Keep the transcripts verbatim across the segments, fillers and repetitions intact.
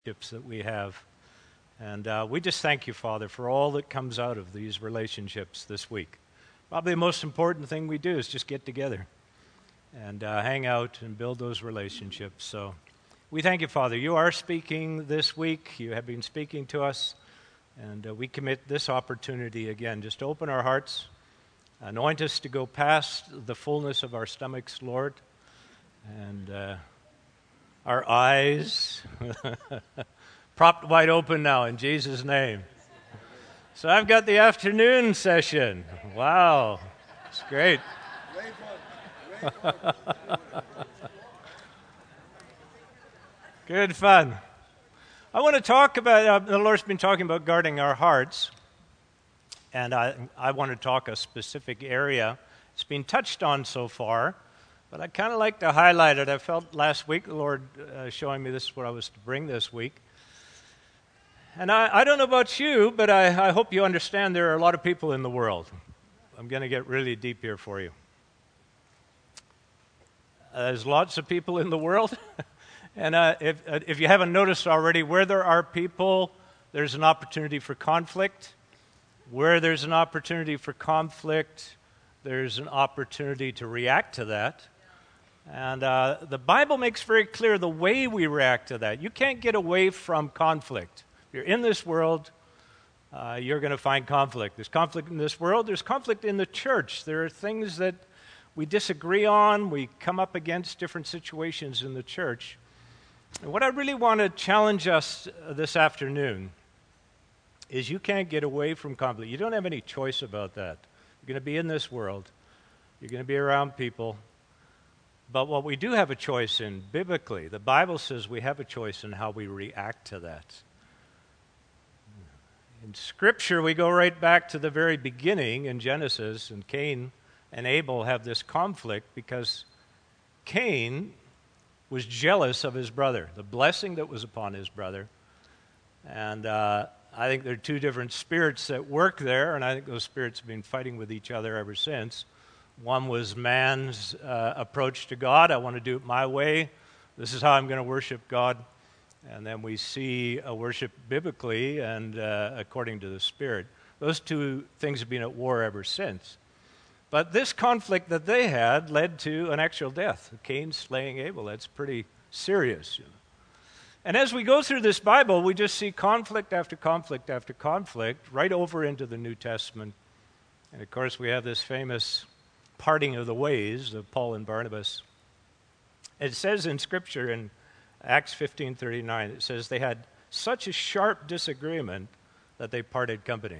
relationships that we have. And uh, we just thank you, Father, for all that comes out of these relationships this week. Probably the most important thing we do is just get together and uh, hang out and build those relationships. So we thank you, Father. You are speaking this week. You have been speaking to us. And uh, we commit this opportunity again, just to open our hearts, anoint us to go past the fullness of our stomachs, Lord, and uh, our eyes propped wide open now in Jesus' name. So I've got the afternoon session. Wow, it's great. Good fun. I want to talk about, uh, the Lord's been talking about guarding our hearts, and I, I want to talk a specific area. It's been touched on so far, but I kind of like to highlight it. I felt last week the Lord uh, showing me this is what I was to bring this week. And I, I don't know about you, but I, I hope you understand there are a lot of people in the world. I'm going to get really deep here for you. Uh, there's lots of people in the world. And uh, if, uh, if you haven't noticed already, where there are people, there's an opportunity for conflict. Where there's an opportunity for conflict, there's an opportunity to react to that. And uh, the Bible makes very clear the way we react to that. You can't get away from conflict. If you're in this world, uh, you're going to find conflict. There's conflict in this world. There's conflict in the church. There are things that we disagree on. We come up against different situations in the church. And what I really want to challenge us this afternoon is you can't get away from conflict. You don't have any choice about that. You're going to be in this world. You're going to be around people. But what we do have a choice in, biblically, the Bible says we have a choice in how we react to that. In Scripture, we go right back to the very beginning in Genesis, and Cain and Abel have this conflict because Cain was jealous of his brother, the blessing that was upon his brother. And uh, I think there are two different spirits that work there, and I think those spirits have been fighting with each other ever since. One was man's uh, approach to God. I want to do it my way. This is how I'm going to worship God. And then we see a worship biblically and uh, according to the Spirit. Those two things have been at war ever since. But this conflict that they had led to an actual death. Cain slaying Abel. That's pretty serious. You know? And as we go through this Bible, we just see conflict after conflict after conflict right over into the New Testament. And of course, we have this famous parting of the ways of Paul and Barnabas. It says in Scripture in Acts fifteen thirty-nine, it says they had such a sharp disagreement that they parted company.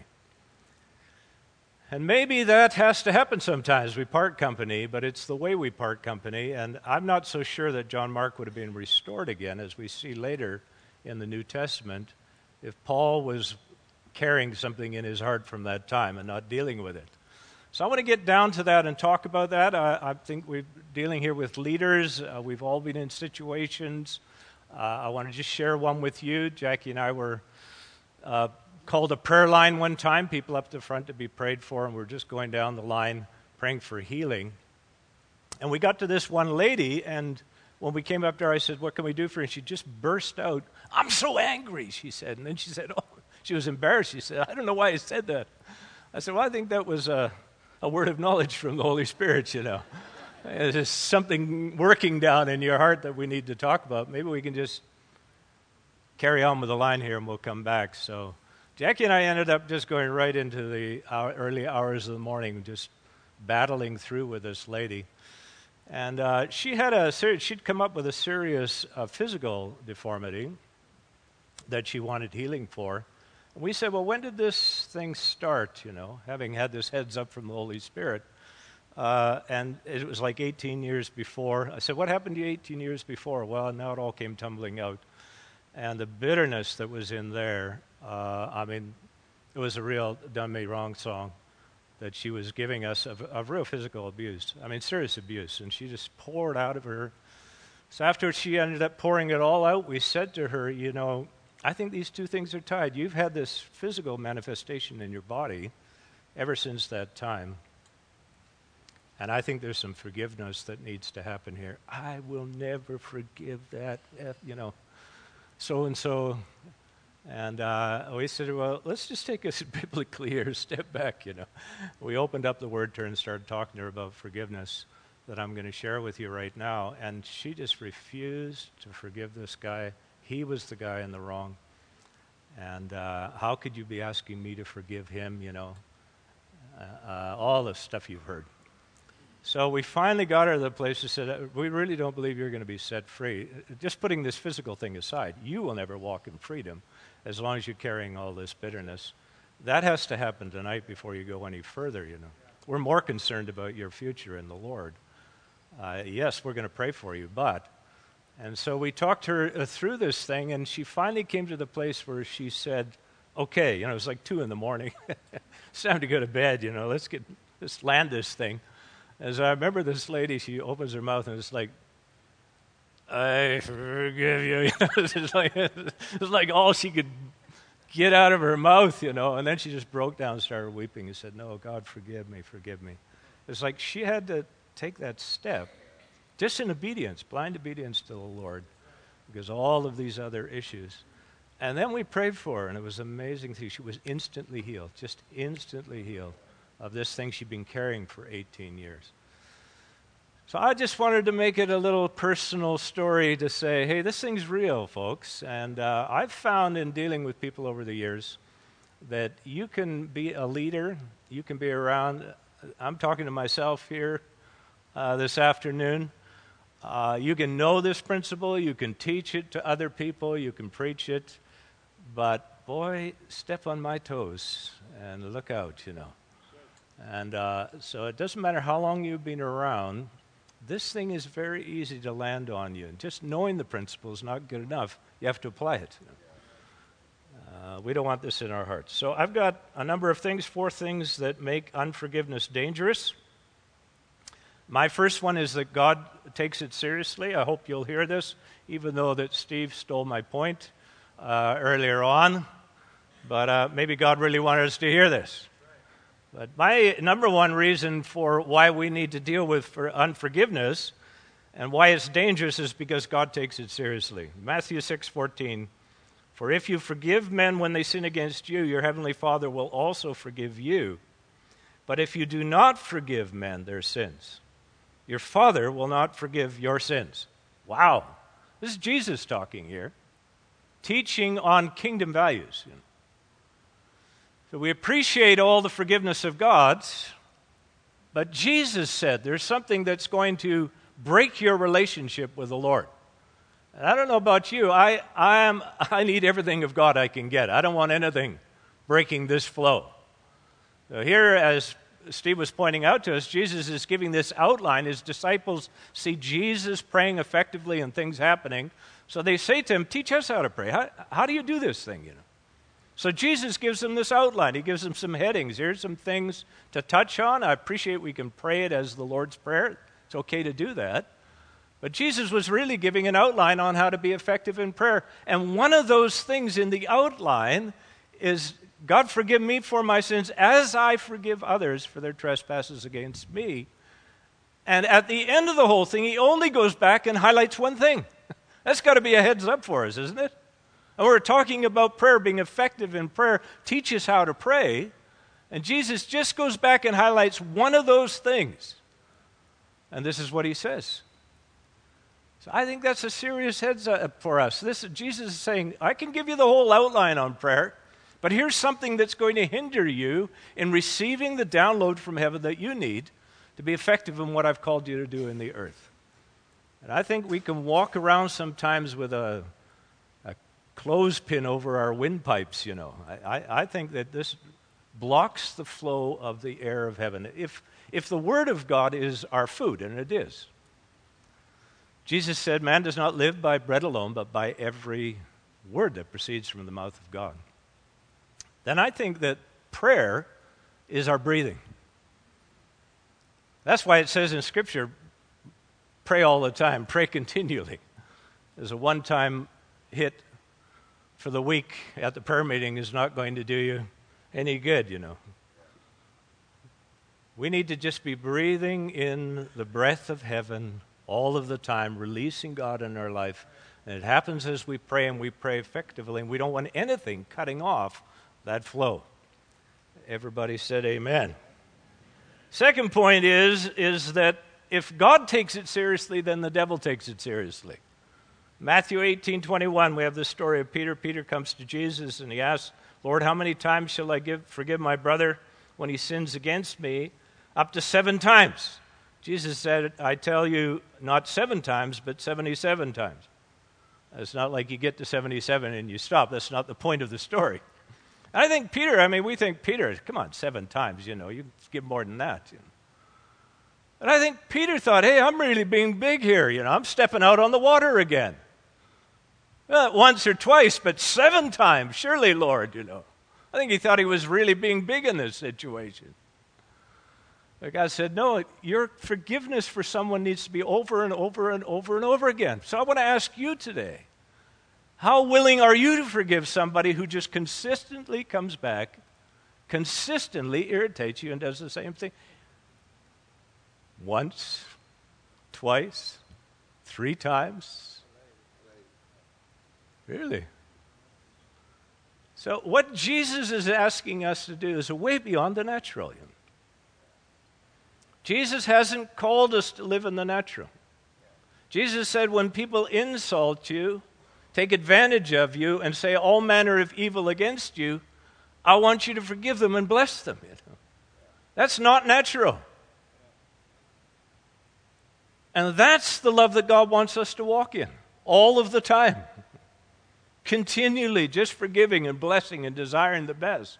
And maybe that has to happen sometimes. We part company, but it's the way we part company. And I'm not so sure that John Mark would have been restored again, as we see later in the New Testament, if Paul was carrying something in his heart from that time and not dealing with it. So I want to get down to that and talk about that. I, I think we're dealing here with leaders. Uh, we've all been in situations. Uh, I want to just share one with you. Jackie and I were uh, called a prayer line one time, people up the front to be prayed for, and we're just going down the line praying for healing. And we got to this one lady, and when we came up to her, I said, what can we do for her? And she just burst out, I'm so angry, she said. And then she said, oh, she was embarrassed. She said, I don't know why I said that. I said, well, I think that was a, a word of knowledge from the Holy Spirit, you know. There's something working down in your heart that we need to talk about. Maybe we can just carry on with the line here, and we'll come back. So Jackie and I ended up just going right into the hour, early hours of the morning, just battling through with this lady. And uh, she had a serious, she'd come up with a serious uh, physical deformity that she wanted healing for. And we said, well, when did this thing start, you know, having had this heads up from the Holy Spirit? Uh, and it was like eighteen years before. I said, what happened to you eighteen years before? Well, now it all came tumbling out. And the bitterness that was in there, uh, I mean, it was a real done me wrong song that she was giving us of, of real physical abuse. I mean, serious abuse. And she just poured out of her. So after she ended up pouring it all out, we said to her, you know, I think these two things are tied. You've had this physical manifestation in your body ever since that time. And I think there's some forgiveness that needs to happen here. I will never forgive that, you know. so-and-so. And uh, we said, well, let's just take a biblically here, step back, you know. We opened up the Word to her and started talking to her about forgiveness that I'm going to share with you right now. And she just refused to forgive this guy. He was the guy in the wrong. And uh, how could you be asking me to forgive him, you know? Uh, uh, all the stuff you've heard. So we finally got her to the place that said, we really don't believe you're going to be set free. Just putting this physical thing aside, you will never walk in freedom as long as you're carrying all this bitterness. That has to happen tonight before you go any further, you know. We're more concerned about your future in the Lord. Uh, yes, we're going to pray for you, but... And so we talked her uh, through this thing, and she finally came to the place where she said, okay, you know, it was like two in the morning. It's time to go to bed, you know, let's get, let's land this thing. As I remember this lady, she opens her mouth and it's like, I forgive you. You know, it's, like, it's like all she could get out of her mouth, you know. And then she just broke down and started weeping and said, no, God, forgive me, forgive me. It's like she had to take that step, just in obedience, blind obedience to the Lord, because all of these other issues. And then we prayed for her, and it was amazing. She was instantly healed, just instantly healed of this thing she'd been carrying for eighteen years. So I just wanted to make it a little personal story to say, hey, this thing's real, folks. And uh, I've found in dealing with people over the years that you can be a leader, you can be around. I'm talking to myself here uh, this afternoon. Uh, you can know this principle, you can teach it to other people, you can preach it, but boy, step on my toes and look out, you know. And uh, so it doesn't matter how long you've been around, this thing is very easy to land on you. And just knowing the principle is not good enough. You have to apply it. Uh, we don't want this in our hearts. So I've got a number of things, four things that make unforgiveness dangerous. My first one is that God takes it seriously. I hope you'll hear this, even though that Steve stole my point uh, earlier on. But uh, maybe God really wanted us to hear this. But my number one reason for why we need to deal with for unforgiveness and why it's dangerous is because God takes it seriously. Matthew six fourteen, for if you forgive men when they sin against you, your heavenly Father will also forgive you. But if you do not forgive men their sins, your Father will not forgive your sins. Wow. This is Jesus talking here, teaching on kingdom values. You know. So we appreciate all the forgiveness of God, but Jesus said there's something that's going to break your relationship with the Lord. And I don't know about you. I, I, am, I need everything of God I can get. I don't want anything breaking this flow. So here, as Steve was pointing out to us, Jesus is giving this outline. His disciples see Jesus praying effectively and things happening. So they say to him, teach us how to pray. How, how do you do this thing, you know? So Jesus gives them this outline. He gives them some headings. Here's some things to touch on. I appreciate we can pray it as the Lord's Prayer. It's okay to do that. But Jesus was really giving an outline on how to be effective in prayer. And one of those things in the outline is, God, forgive me for my sins as I forgive others for their trespasses against me. And at the end of the whole thing, he only goes back and highlights one thing. That's got to be a heads up for us, isn't it? And we're talking about prayer, being effective in prayer, teach us how to pray. And Jesus just goes back and highlights one of those things. And this is what he says. So I think that's a serious heads up for us. This Jesus is saying, I can give you the whole outline on prayer, but here's something that's going to hinder you in receiving the download from heaven that you need to be effective in what I've called you to do in the earth. And I think we can walk around sometimes with a clothespin over our windpipes, you know. I, I, I think that this blocks the flow of the air of heaven. If, if the Word of God is our food, and it is. Jesus said, man does not live by bread alone, but by every word that proceeds from the mouth of God. Then I think that prayer is our breathing. That's why it says in Scripture, pray all the time, pray continually. There's a one-time hit for the week at the prayer meeting is not going to do you any good, you know. We need to just be breathing in the breath of heaven all of the time, releasing God in our life And it happens as we pray, and we pray effectively, and we don't want anything cutting off that flow. Everybody said amen. Second point is, is that if God takes it seriously, then the devil takes it seriously. Matthew eighteen twenty-one, we have the story of Peter. Peter comes to Jesus and he asks, Lord, how many times shall I give, forgive my brother when he sins against me? Up to seven times. Jesus said, I tell you, not seven times, but seventy-seven times. It's not like you get to seventy-seven and you stop. That's not the point of the story. And I think Peter, I mean, we think Peter, come on, seven times, you know, you give more than that. You know. But I think Peter thought, hey, I'm really being big here, you know, I'm stepping out on the water again. Not once or twice, but seven times, surely, Lord, you know. I think he thought he was really being big in this situation. But God said, no, your forgiveness for someone needs to be over and over and over and over again. So I want to ask you today, how willing are you to forgive somebody who just consistently comes back, consistently irritates you and does the same thing? Once, twice, three times? Really? So what Jesus is asking us to do is way beyond the natural. You know? Jesus hasn't called us to live in the natural. Jesus said when people insult you, take advantage of you, and say all manner of evil against you, I want you to forgive them and bless them. You know? That's not natural. And that's the love that God wants us to walk in all of the time. Continually just forgiving and blessing and desiring the best.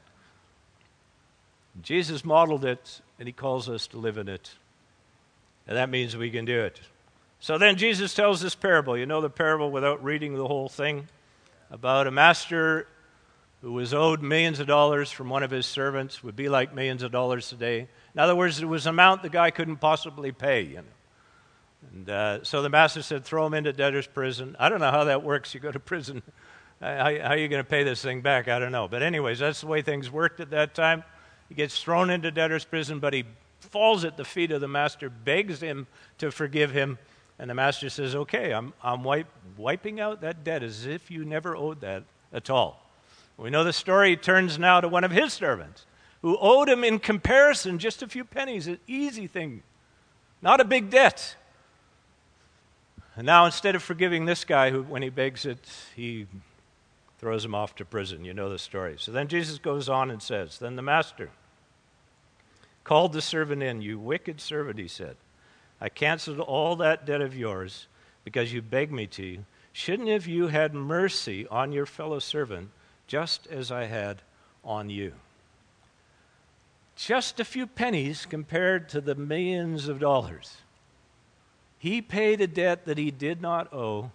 Jesus modeled it, and he calls us to live in it. And that means we can do it. So then Jesus tells this parable. You know the parable without reading the whole thing? About a master who was owed millions of dollars from one of his servants, would be like millions of dollars today. In other words, it was an amount the guy couldn't possibly pay, you know. And uh, so the master said, throw him into debtor's prison. I don't know how that works. You go to prison. How, how are you going to pay this thing back? I don't know. But anyways, that's the way things worked at that time. He gets thrown into debtor's prison, but he falls at the feet of the master, begs him to forgive him. And the master says, okay, I'm, I'm wipe, wiping out that debt as if you never owed that at all. We know the story turns now to one of his servants who owed him in comparison just a few pennies, an easy thing, not a big debt. And now instead of forgiving this guy, who, when he begs it, he throws him off to prison. You know the story. So then Jesus goes on and says, then the master called the servant in. You wicked servant, he said. I canceled all that debt of yours because you begged me to. Shouldn't have you had mercy on your fellow servant just as I had on you? Just a few pennies compared to the millions of dollars. He paid a debt that he did not owe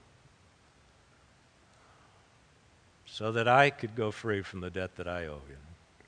so that I could go free from the debt that I owe you.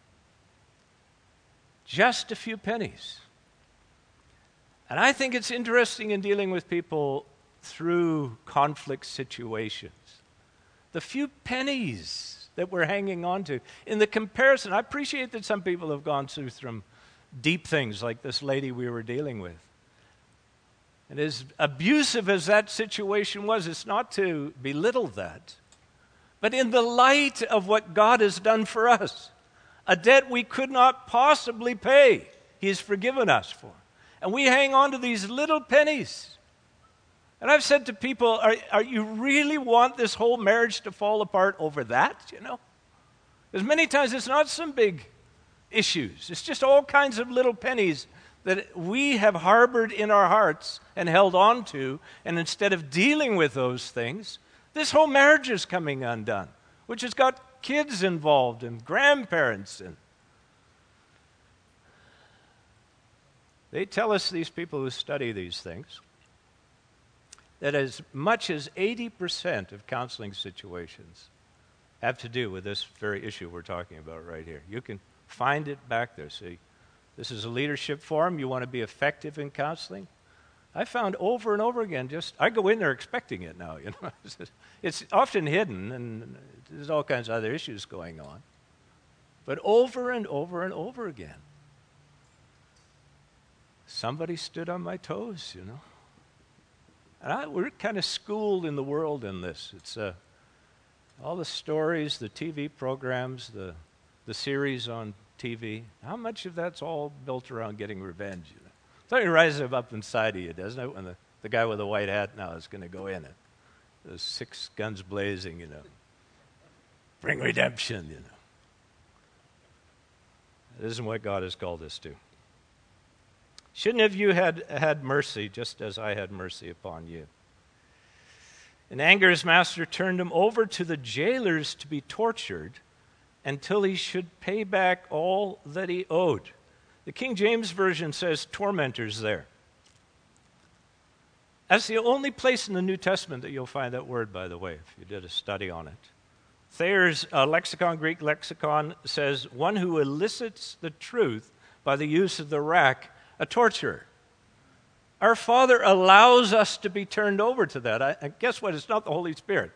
Just a few pennies. And I think it's interesting in dealing with people through conflict situations. The few pennies that we're hanging on to. In the comparison, I appreciate that some people have gone through some deep things like this lady we were dealing with. And as abusive as that situation was, it's not to belittle that. But in the light of what God has done for us, a debt we could not possibly pay, He has forgiven us for. And we hang on to these little pennies. And I've said to people, are, are you really want this whole marriage to fall apart over that, you know? Because many times it's not some big issues. It's just all kinds of little pennies that we have harbored in our hearts and held on to, and instead of dealing with those things, this whole marriage is coming undone, which has got kids involved and grandparents. And they tell us, these people who study these things, that as much as eighty percent of counseling situations have to do with this very issue we're talking about right here. You can find it back there. See, this is a leadership forum. You want to be effective in counseling. I found over and over again, just, I go in there expecting it now, you know. It's often hidden, and there's all kinds of other issues going on. But over and over and over again, somebody stood on my toes, you know. And I, we're kind of schooled in the world in this. It's uh, all the stories, the T V programs, the the series on T V. How much of that's all built around getting revenge? You know? Something rises up inside of you, doesn't it? When the, the guy with the white hat now is going to go in it, the six guns blazing, you know, bring redemption, you know. It isn't what God has called us to. Shouldn't have you had had mercy, just as I had mercy upon you? In anger, his master turned him over to the jailers to be tortured until he should pay back all that he owed. The King James Version says tormentors there. That's the only place in the New Testament that you'll find that word, by the way, if you did a study on it. Thayer's uh, lexicon, Greek lexicon, says one who elicits the truth by the use of the rack, a torturer. Our Father allows us to be turned over to that. I, and guess what? It's not the Holy Spirit.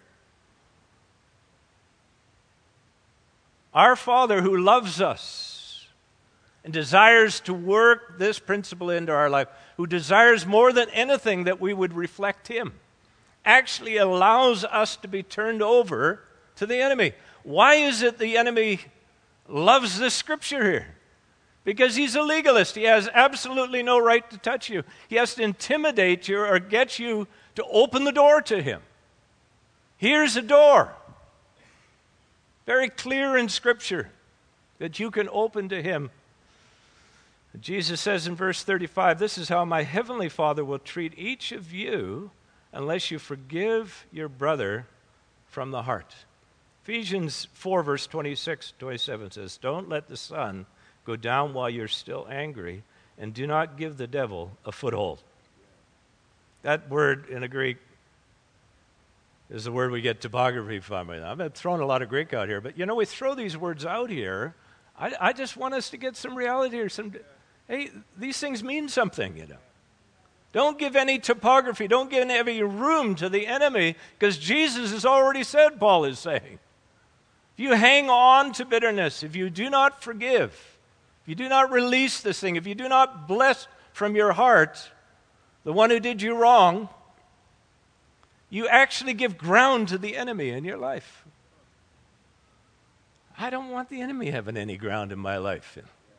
Our Father who loves us and desires to work this principle into our life, who desires more than anything that we would reflect Him, actually allows us to be turned over to the enemy. Why is it the enemy loves this scripture here? Because he's a legalist. He has absolutely no right to touch you. He has to intimidate you or get you to open the door to him. Here's a door. Very clear in Scripture that you can open to him. Jesus says in verse thirty-five, this is how my heavenly Father will treat each of you unless you forgive your brother from the heart. Ephesians four, verse twenty-six, twenty-seven says, don't let the sun go down while you're still angry, and do not give the devil a foothold. That word in the Greek is the word we get topography from. I've thrown a lot of Greek out here, but you know, we throw these words out here. I, I just want us to get some reality here. Some, hey, these things mean something, you know. Don't give any topography. Don't give any room to the enemy, because Jesus has already said, Paul is saying, if you hang on to bitterness, if you do not forgive, if you do not release this thing, if you do not bless from your heart the one who did you wrong, you actually give ground to the enemy in your life. I don't want the enemy having any ground in my life.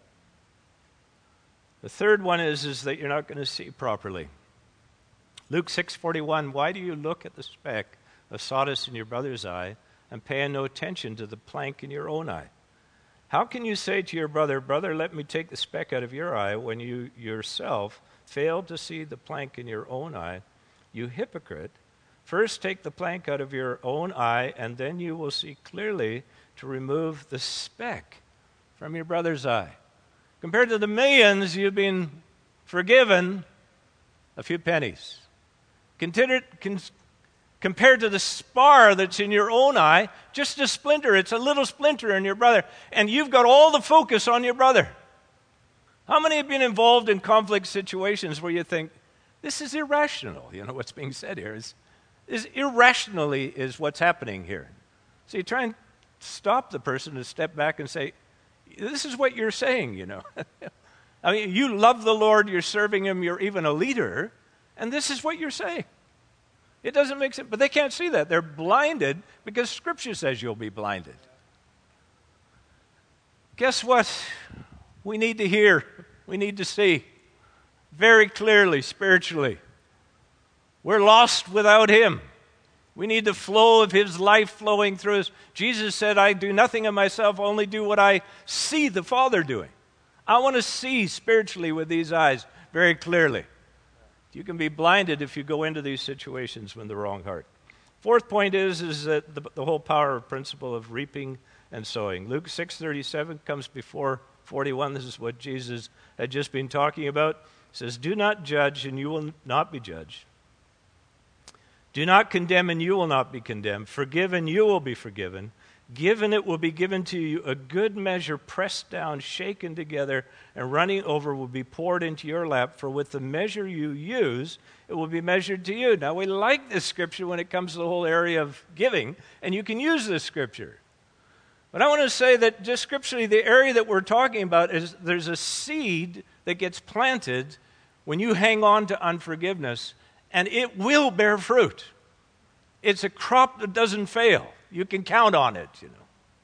The third one is, is that you're not going to see properly. Luke six forty-one, why do you look at the speck of sawdust in your brother's eye and pay no attention to the plank in your own eye? How can you say to your brother, brother, let me take the speck out of your eye, when you yourself fail to see the plank in your own eye? You hypocrite, first take the plank out of your own eye, and then you will see clearly to remove the speck from your brother's eye. Compared to the millions you've been forgiven, a few pennies. Consider, con, compared to the spar that's in your own eye, just a splinter. It's a little splinter in your brother, and you've got all the focus on your brother. How many have been involved in conflict situations where you think, this is irrational? You know, what's being said here is, is irrationally is what's happening here. So you try and stop the person and step back and say, this is what you're saying, you know. I mean, you love the Lord, you're serving him, you're even a leader, and this is what you're saying. It doesn't make sense, but they can't see that. They're blinded because Scripture says you'll be blinded. Guess what? We need to hear, we need to see very clearly, spiritually. We're lost without him. We need the flow of his life flowing through us. Jesus said, I do nothing of myself, only do what I see the Father doing. I want to see spiritually with these eyes very clearly. You can be blinded if you go into these situations with the wrong heart. Fourth point is, is that the, the whole power of principle of reaping and sowing. Luke six thirty-seven comes before forty-one. This is what Jesus had just been talking about. It says, do not judge and you will not be judged. Do not condemn and you will not be condemned. Forgive and you will be forgiven. Give and it will be given to you. A good measure pressed down, shaken together, and running over will be poured into your lap. For with the measure you use, it will be measured to you. Now we like this scripture when it comes to the whole area of giving, and you can use this scripture. But I want to say that just scripturally, the area that we're talking about is there's a seed that gets planted when you hang on to unforgiveness. and it will bear fruit. It's a crop that doesn't fail. You can count on it, you know.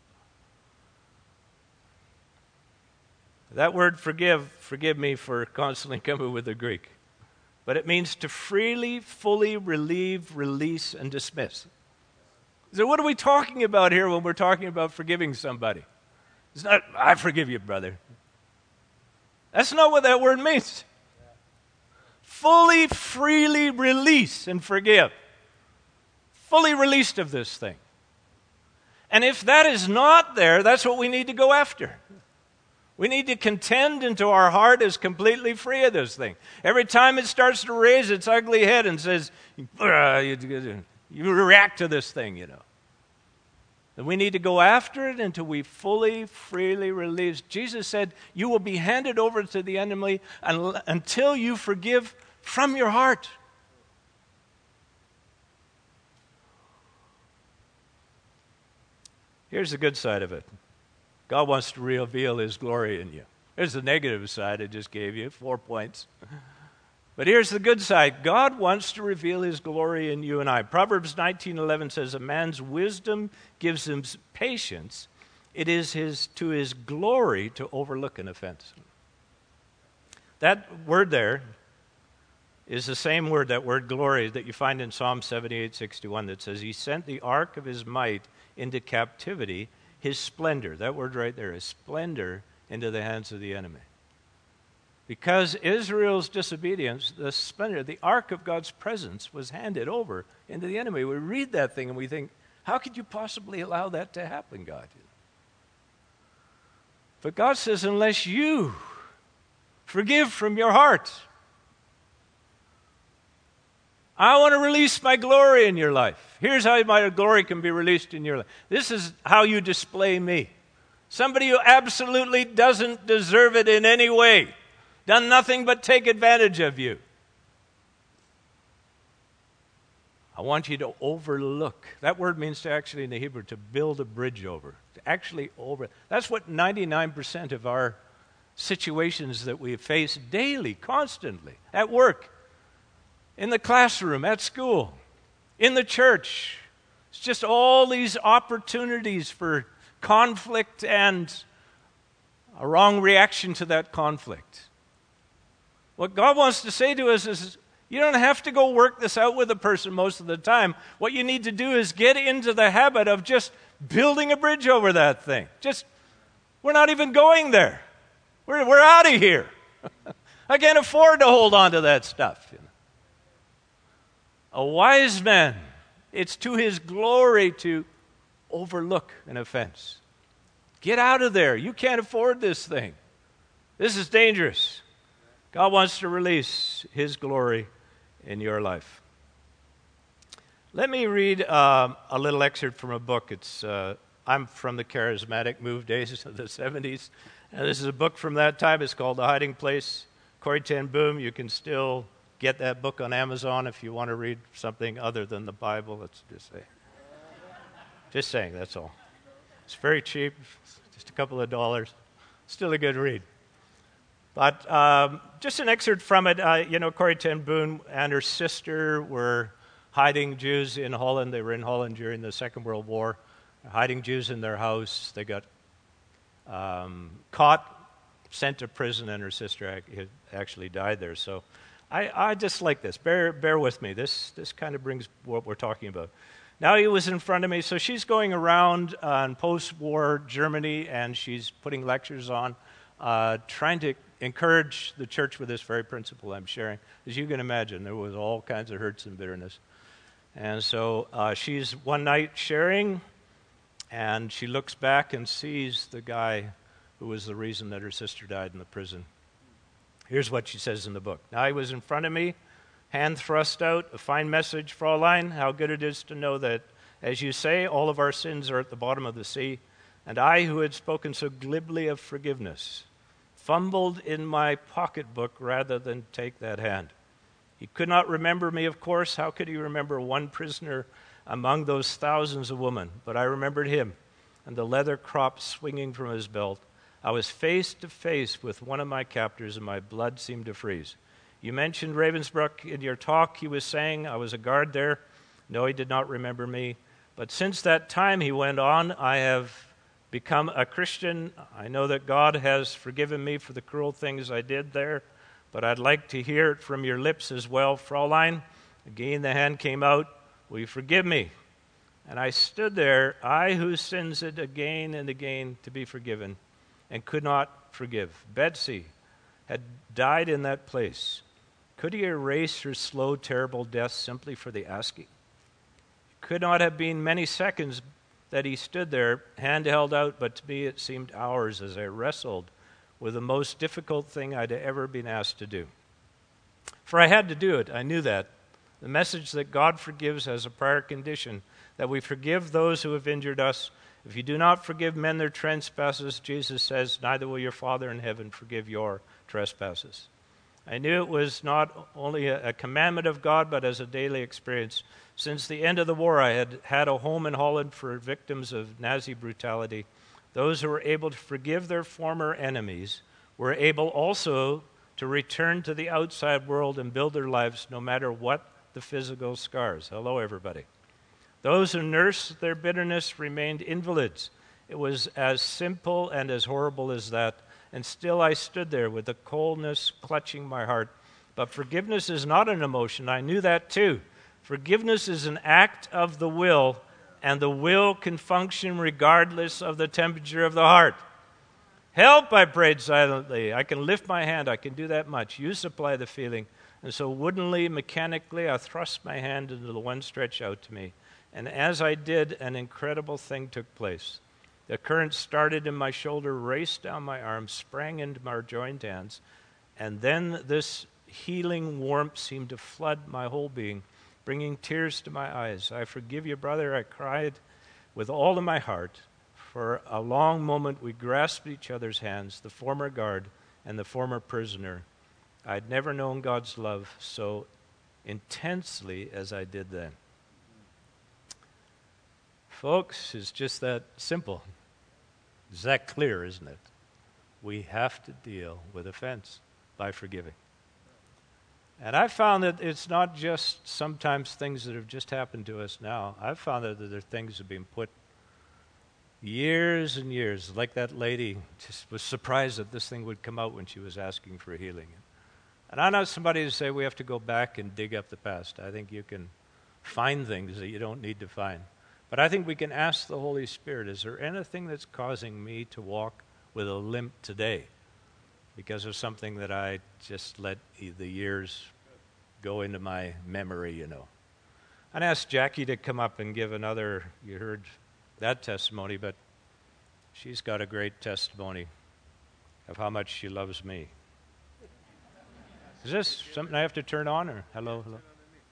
That word forgive, forgive me for constantly coming with the Greek, but it means to freely, fully relieve, release, and dismiss. So what are we talking about here when we're talking about forgiving somebody? It's not, I forgive you, brother. That's not what that word means. Fully, freely release and forgive. Fully released of this thing. And if that is not there, that's what we need to go after. We need to contend until our heart is completely free of this thing. Every time it starts to raise its ugly head and says, you, you react to this thing, you know. And we need to go after it until we fully, freely release. Jesus said, you will be handed over to the enemy until you forgive from your heart. Here's the good side of it. God wants to reveal his glory in you. There's the negative side I just gave you, four points. But here's the good side. God wants to reveal his glory in you and I. Proverbs nineteen eleven says, a man's wisdom gives him patience. It is his to his glory to overlook an offense. That word there is the same word, that word glory, that you find in Psalm seventy-eight sixty-one that says, he sent the ark of his might into captivity, his splendor, that word right there, his splendor, into the hands of the enemy. Because Israel's disobedience, the splendor, the ark of God's presence was handed over into the enemy. We read that thing and we think, how could you possibly allow that to happen, God? But God says, unless you forgive from your heart, I want to release my glory in your life. Here's how my glory can be released in your life. This is how you display me. Somebody who absolutely doesn't deserve it in any way, done nothing but take advantage of you. I want you to overlook. That word means to actually, in the Hebrew, to build a bridge over. To actually over. That's what ninety-nine percent of our situations that we face daily, constantly, at work, in the classroom, at school, in the church. It's just all these opportunities for conflict and a wrong reaction to that conflict. What God wants to say to us is, you don't have to go work this out with a person most of the time. What you need to do is get into the habit of just building a bridge over that thing. Just, we're not even going there. We're, we're out of here. I can't afford to hold on to that stuff. You know? A wise man, it's to his glory to overlook an offense. Get out of there. You can't afford this thing. This is dangerous. God wants to release his glory in your life. Let me read uh, a little excerpt from a book. It's uh, I'm from the charismatic move days of the seventies, and this is a book from that time. It's called The Hiding Place. Corrie ten Boom. You can still get that book on Amazon if you want to read something other than the Bible. Let's just say. Just saying, that's all. It's very cheap, just a couple of dollars. Still a good read. But um, just an excerpt from it. Uh, you know, Corrie ten Boom and her sister were hiding Jews in Holland. They were in Holland during the Second World War, hiding Jews in their house. They got um, caught, sent to prison, and her sister actually died there. So I, I just like this. Bear, bear with me. This, this kind of brings what we're talking about. Now he was in front of me, so she's going around uh, in post-war Germany, and she's putting lectures on, uh, trying to encourage the church with this very principle I'm sharing. As you can imagine, there was all kinds of hurts and bitterness. And so uh, she's one night sharing, and she looks back and sees the guy who was the reason that her sister died in the prison. Here's what she says in the book. Now he was in front of me, hand thrust out, a fine message, Fraulein, how good it is to know that, as you say, all of our sins are at the bottom of the sea, and I, who had spoken so glibly of forgiveness, fumbled in my pocketbook rather than take that hand. He could not remember me, of course. How could he remember one prisoner among those thousands of women? But I remembered him, and the leather crop swinging from his belt. I was face to face with one of my captors, and my blood seemed to freeze. You mentioned Ravensbrück in your talk. He was saying, I was a guard there. No, he did not remember me. But since that time, he went on, I have become a Christian. I know that God has forgiven me for the cruel things I did there, but I'd like to hear it from your lips as well. Fraulein, again the hand came out, will you forgive me? And I stood there, I who sins it again and again to be forgiven, and could not forgive. Betsy had died in that place. Could he erase her slow, terrible death simply for the asking? Could not have been many seconds that he stood there, hand held out, but to me it seemed hours as I wrestled with the most difficult thing I'd ever been asked to do. For I had to do it, I knew that. The message that God forgives as a prior condition, that we forgive those who have injured us. If you do not forgive men their trespasses, Jesus says, neither will your Father in heaven forgive your trespasses. I knew it was not only a, a commandment of God, but as a daily experience. Since the end of the war, I had had a home in Holland for victims of Nazi brutality. Those who were able to forgive their former enemies were able also to return to the outside world and build their lives no matter what the physical scars. Hello, everybody. Those who nursed their bitterness remained invalids. It was as simple and as horrible as that. And still I stood there with the coldness clutching my heart. But forgiveness is not an emotion. I knew that too. Forgiveness is an act of the will, and the will can function regardless of the temperature of the heart. Help, I prayed silently. I can lift my hand. I can do that much. You supply the feeling. And so woodenly, mechanically, I thrust my hand into the one stretched out to me. And as I did, an incredible thing took place. The current started in my shoulder, raced down my arm, sprang into my joined hands, and then this healing warmth seemed to flood my whole being, bringing tears to my eyes. I forgive you, brother, I cried with all of my heart. For a long moment we grasped each other's hands, the former guard and the former prisoner. I'd never known God's love so intensely as I did then. Folks, it's just that simple. It's that clear, isn't it? We have to deal with offense by forgiving. And I've found that it's not just sometimes things that have just happened to us now. I've found that there are things that have been put years and years, like that lady just was surprised that this thing would come out when she was asking for healing. And I'm not somebody to say we have to go back and dig up the past. I think you can find things that you don't need to find. But I think we can ask the Holy Spirit, is there anything that's causing me to walk with a limp today because of something that I just let the years go into my memory, you know? And I asked Jackie to come up and give another, you heard that testimony, but she's got a great testimony of how much she loves me. Is this something I have to turn on, or hello, hello?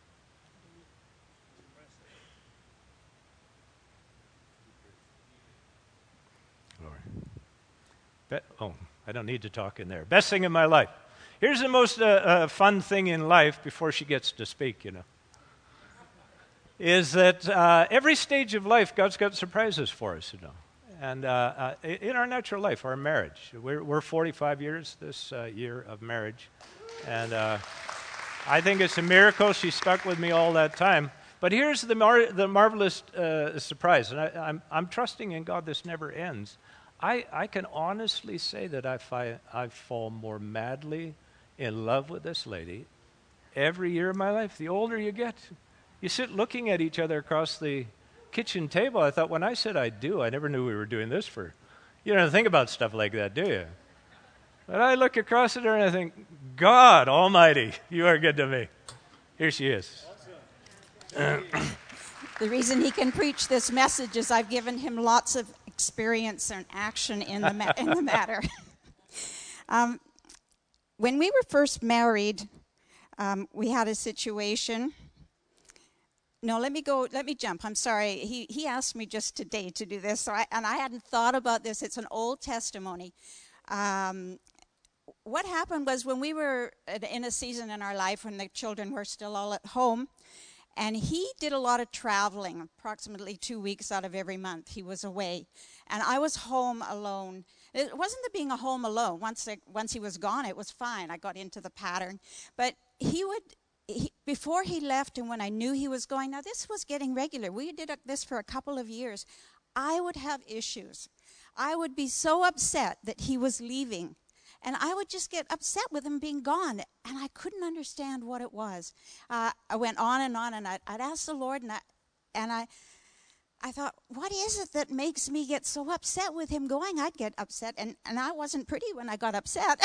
Be- oh, I don't need to talk in there. Best thing in my life. Here's the most uh, uh, fun thing in life before she gets to speak, you know, is that uh, every stage of life, God's got surprises for us, you know. And uh, uh, in our natural life, our marriage, we're, we're forty-five years this uh, year of marriage. And uh, I think it's a miracle she stuck with me all that time. But here's the, mar- the marvelous uh, surprise, and I, I'm, I'm trusting in God this never ends. I, I can honestly say that I, fi- I fall more madly in love with this lady every year of my life. The older you get, you sit looking at each other across the kitchen table. I thought when I said I do, I never knew we were doing this for. You don't think about stuff like that, do you? But I look across at her and I think, God Almighty, you are good to me. Here she is. The reason he can preach this message is I've given him lots of experience and action in the ma- in the matter. um, when we were first married, um, we had a situation. No, let me go. Let me jump. I'm sorry. He he asked me just today to do this, so I, and I hadn't thought about this. It's an old testimony. Um, what happened was when we were in a season in our life when the children were still all at home. And he did a lot of traveling, approximately two weeks out of every month he was away. And I was home alone. It wasn't the being a home alone. Once I, once he was gone, it was fine. I got into the pattern. But he would, he, before he left and when I knew he was going, now this was getting regular. We did this for a couple of years. I would have issues. I would be so upset that he was leaving. And I would just get upset with him being gone. And I couldn't understand what it was. Uh, I went on and on, and I'd, I'd ask the Lord, and I, and I, I thought, what is it that makes me get so upset with him going? I'd get upset, and, and I wasn't pretty when I got upset.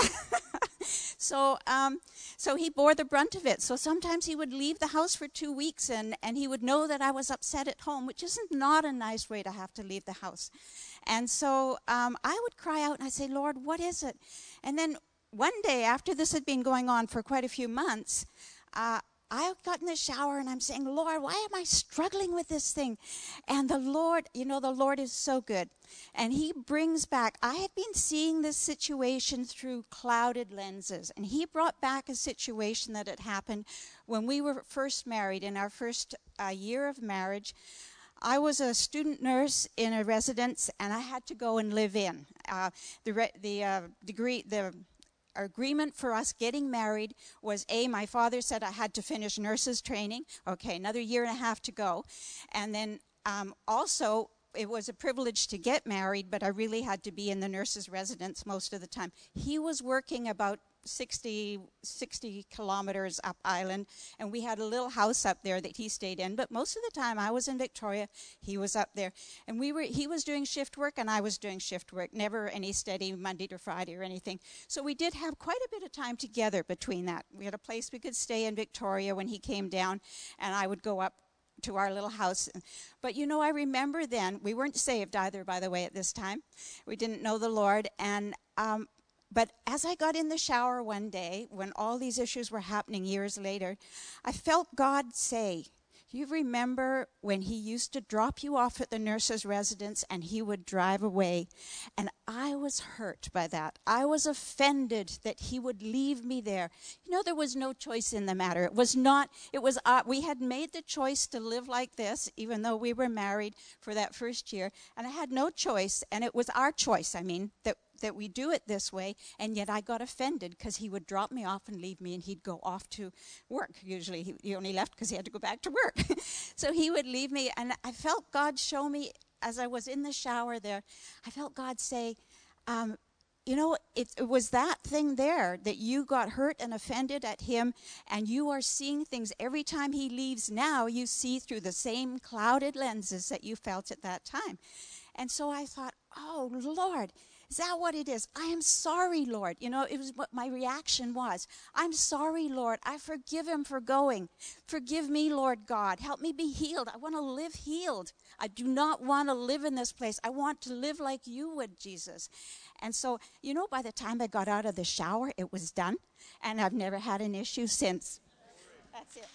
so um, so he bore the brunt of it. So sometimes he would leave the house for two weeks, and, and he would know that I was upset at home, which isn't not a nice way to have to leave the house. And so um, I would cry out, and I'd say, Lord, what is it? And then one day, after this had been going on for quite a few months, uh, I got in the shower and I'm saying, Lord, why am I struggling with this thing? And the Lord, you know, the Lord is so good. And he brings back, I had been seeing this situation through clouded lenses. And he brought back a situation that had happened when we were first married, in our first uh, year of marriage. I was a student nurse in a residence, and I had to go and live in. Uh, the re- the uh, degree, the agreement for us getting married was, A, my father said I had to finish nurses training. Okay, another year and a half to go. And then um, also, it was a privilege to get married, but I really had to be in the nurses' residence most of the time. He was working about sixty, sixty kilometers up island, and we had a little house up there that he stayed in, but most of the time I was in Victoria, he was up there, and we were he was doing shift work and I was doing shift work, never any steady Monday to Friday or anything. So we did have quite a bit of time together between that. We had a place we could stay in Victoria when he came down, and I would go up to our little house. But you know, I remember then, we weren't saved either, by the way, at this time. We didn't know the Lord, and um But as I got in the shower one day, when all these issues were happening years later, I felt God say, you remember when he used to drop you off at the nurse's residence and he would drive away? And I was hurt by that. I was offended that he would leave me there. You know, there was no choice in the matter. It was not, it was, uh, we had made the choice to live like this, even though we were married for that first year. And I had no choice, and it was our choice, I mean, that that we do it this way, and yet I got offended because he would drop me off and leave me, and he'd go off to work. Usually he, he only left because he had to go back to work. So he would leave me, and I felt God show me, as I was in the shower there, I felt God say, um, you know, it, it was that thing there that you got hurt and offended at him, and you are seeing things every time he leaves now, you see through the same clouded lenses that you felt at that time. And so I thought, oh, Lord, is that what it is? I am sorry, Lord. You know, it was what my reaction was. I'm sorry, Lord. I forgive him for going. Forgive me, Lord God. Help me be healed. I want to live healed. I do not want to live in this place. I want to live like you would, Jesus. And so, you know, by the time I got out of the shower, it was done. And I've never had an issue since. That's it.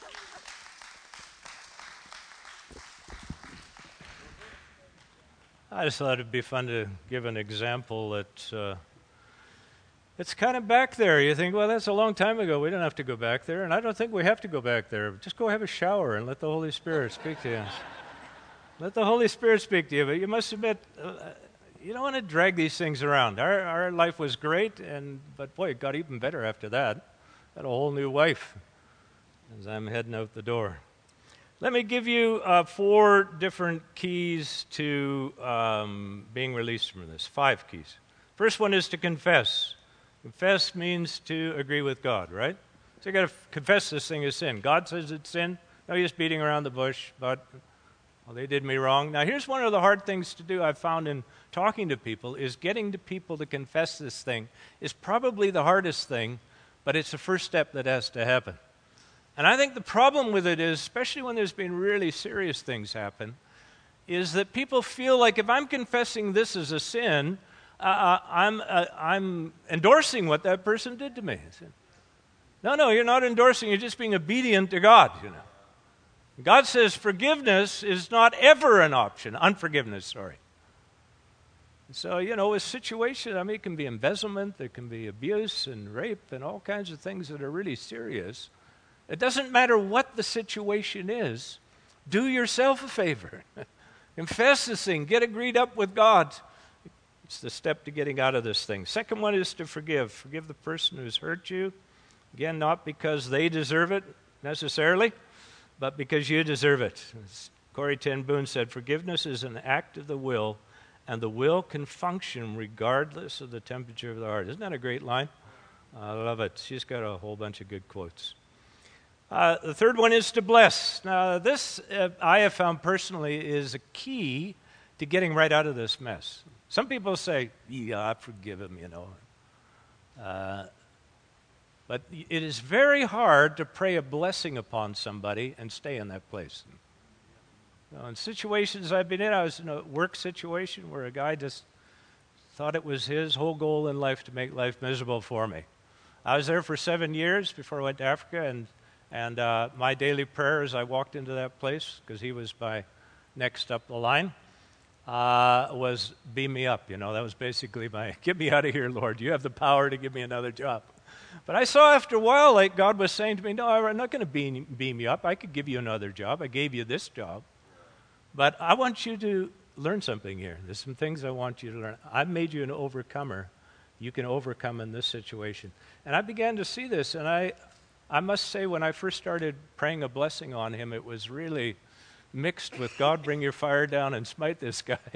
I just thought it'd be fun to give an example that uh, it's kind of back there. You think, well, that's a long time ago. We don't have to go back there. And I don't think we have to go back there. Just go have a shower and let the Holy Spirit speak to you. Let the Holy Spirit speak to you. But you must admit, uh, you don't want to drag these things around. Our, our life was great, and but boy, it got even better after that. Got a whole new wife as I'm heading out the door. Let me give you uh, four different keys to um, being released from this. Five keys. First one is to confess. Confess means to agree with God, right? So you got to f- confess this thing is sin. God says it's sin. No use beating around the bush, but well, they did me wrong. Now, here's one of the hard things to do I've found in talking to people is getting to people to confess this thing is probably the hardest thing, but it's the first step that has to happen. And I think the problem with it is, especially when there's been really serious things happen, is that people feel like if I'm confessing this as a sin, uh, I'm, uh, I'm endorsing what that person did to me. No, no, you're not endorsing. You're just being obedient to God, you know. God says forgiveness is not ever an option. Unforgiveness, sorry. So, you know, a situation, I mean, it can be embezzlement, there can be abuse and rape and all kinds of things that are really serious. It doesn't matter what the situation is. Do yourself a favor. Confess this thing. Get agreed up with God. It's the step to getting out of this thing. Second one is to forgive. Forgive the person who's hurt you. Again, not because they deserve it necessarily, but because you deserve it. As Corrie ten Boom said, forgiveness is an act of the will, and the will can function regardless of the temperature of the heart. Isn't that a great line? I love it. She's got a whole bunch of good quotes. Uh, the third one is to bless. Now, this uh, I have found personally is a key to getting right out of this mess. Some people say, yeah, I forgive him, you know. Uh, but it is very hard to pray a blessing upon somebody and stay in that place. You know, in situations I've been in, I was in a work situation where a guy just thought it was his whole goal in life to make life miserable for me. I was there for seven years before I went to Africa, and And uh, my daily prayer as I walked into that place, because he was my next up the line, uh, was beam me up. You know, that was basically my, get me out of here, Lord. You have the power to give me another job. But I saw after a while, like God was saying to me, no, I'm not going to beam, beam you up. I could give you another job. I gave you this job. But I want you to learn something here. There's some things I want you to learn. I've made you an overcomer. You can overcome in this situation. And I began to see this, and I... I must say, when I first started praying a blessing on him, it was really mixed with, God, bring your fire down and smite this guy.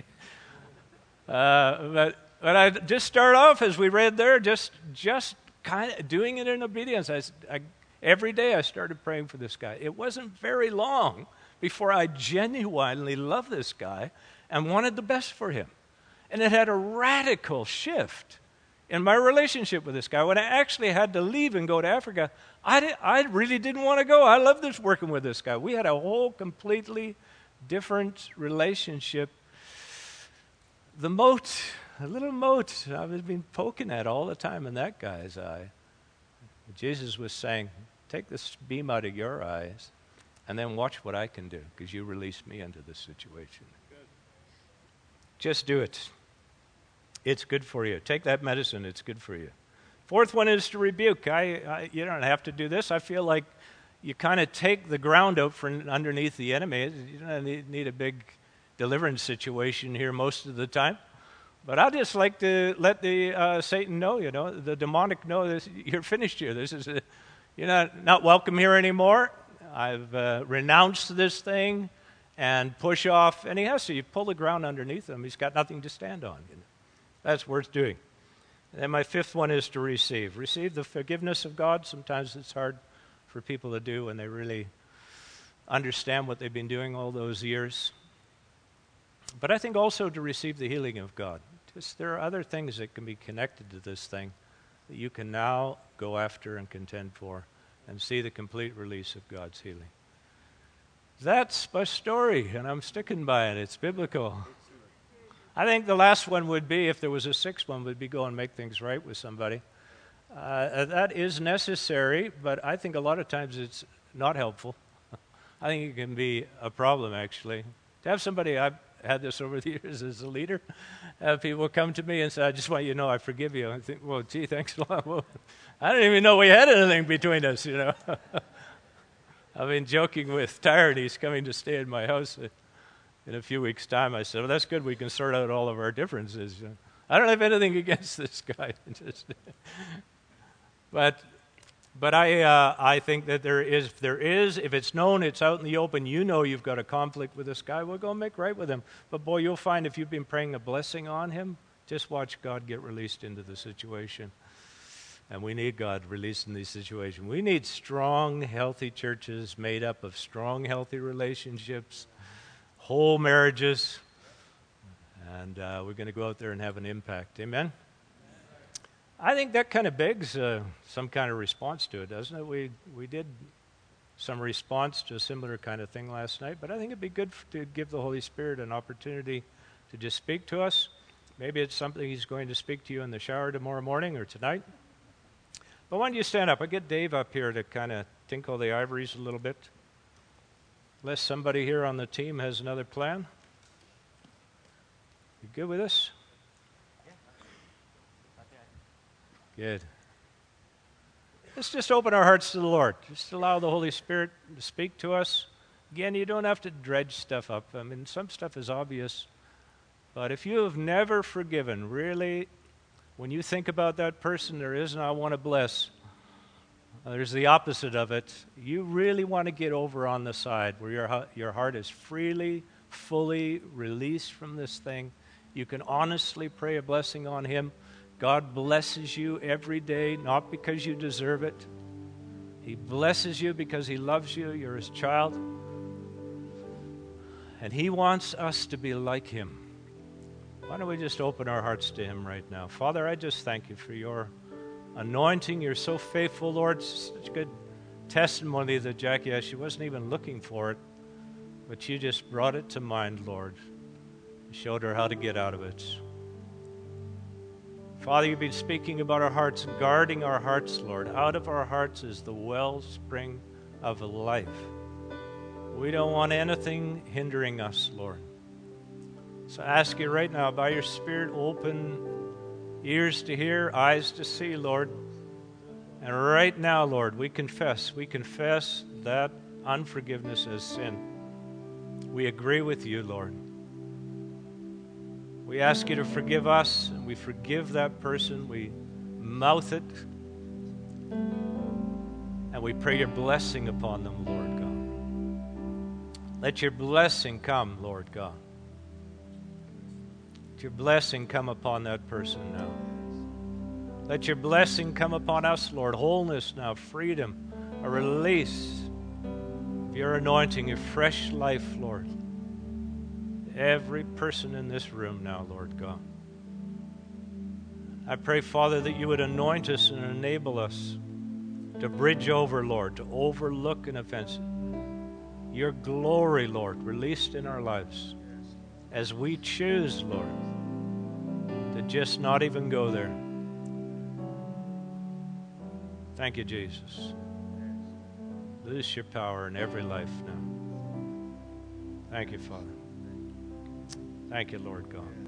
Uh, but but I just start off, as we read there, just just kind of doing it in obedience. I, I, every day I started praying for this guy. It wasn't very long before I genuinely loved this guy and wanted the best for him. And it had a radical shift in my relationship with this guy. When I actually had to leave and go to Africa, I, did, I really didn't want to go. I loved this working with this guy. We had a whole completely different relationship. The mote, a little mote I've been poking at all the time in that guy's eye. Jesus was saying, take this beam out of your eyes and then watch what I can do, because you released me into this situation. Good. Just do it. It's good for you. Take that medicine. It's good for you. Fourth one is to rebuke. I, I you don't have to do this. I feel like you kind of take the ground out from underneath the enemy. You don't need, need a big deliverance situation here most of the time. But I just like to let the uh, Satan know, you know, the demonic know this, you're finished here. This is a, you're not, not welcome here anymore. I've uh, renounced this thing, and push off. And he has to. You pull the ground underneath him. He's got nothing to stand on. You know? That's worth doing. And then my fifth one is to receive. Receive the forgiveness of God. Sometimes it's hard for people to do when they really understand what they've been doing all those years. But I think also to receive the healing of God. Just there are other things that can be connected to this thing that you can now go after and contend for and see the complete release of God's healing. That's my story, and I'm sticking by it. It's biblical. I think the last one would be, if there was a sixth one, would be go and make things right with somebody. Uh, that is necessary, but I think a lot of times it's not helpful. I think it can be a problem, actually. To have somebody, I've had this over the years as a leader, have people come to me and say, I just want you to know I forgive you. I think, well, gee, thanks a lot. Well, I didn't even know we had anything between us, you know. I've been joking with Tyrone. He's coming to stay in my house in a few weeks' time. I said, well, that's good. We can sort out all of our differences. I don't have anything against this guy. Just but but I uh, I think that there is, if there is, if it's known, it's out in the open, you know you've got a conflict with this guy, we'll go make right with him. But boy, you'll find if you've been praying a blessing on him, just watch God get released into the situation. And we need God released in these situations. We need strong, healthy churches made up of strong, healthy relationships, whole marriages, and uh, we're going to go out there and have an impact. Amen? I think that kind of begs uh, some kind of response to it, doesn't it? We we did some response to a similar kind of thing last night, but I think it'd be good to give the Holy Spirit an opportunity to just speak to us. Maybe it's something He's going to speak to you in the shower tomorrow morning or tonight. But why don't you stand up? I get Dave up here to kind of tinkle the ivories a little bit. Unless somebody here on the team has another plan. You good with this? Good. Let's just open our hearts to the Lord. Just allow the Holy Spirit to speak to us. Again, you don't have to dredge stuff up. I mean, some stuff is obvious. But if you have never forgiven, really, when you think about that person, there is an I want to bless. Uh, there's the opposite of it. You really want to get over on the side where your, your heart is freely, fully released from this thing. You can honestly pray a blessing on him. God blesses you every day, not because you deserve it. He blesses you because he loves you. You're his child. And he wants us to be like him. Why don't we just open our hearts to him right now? Father, I just thank you for your anointing. You're so faithful, Lord. Such a good testimony that Jackie had. She wasn't even looking for it, but you just brought it to mind, Lord. You showed her how to get out of it. Father, you've been speaking about our hearts, guarding our hearts, Lord. Out of our hearts is the wellspring of life. We don't want anything hindering us, Lord. So I ask you right now, by your Spirit, open ears to hear, eyes to see, Lord. And right now, Lord, we confess. We confess that unforgiveness is sin. We agree with you, Lord. We ask you to forgive us, and we forgive that person. We mouth it, and we pray your blessing upon them, Lord God. Let your blessing come, Lord God. Let your blessing come upon that person now. Let your blessing come upon us, Lord. Wholeness now, freedom, a release of your anointing, your fresh life, Lord. Every person in this room now, Lord God. I pray, Father, that you would anoint us and enable us to bridge over, Lord, to overlook an offense. Your glory, Lord, released in our lives as we choose, Lord, to just not even go there. Thank you, Jesus. Loose your power in every life now. Thank you, Father. Thank you, Lord God.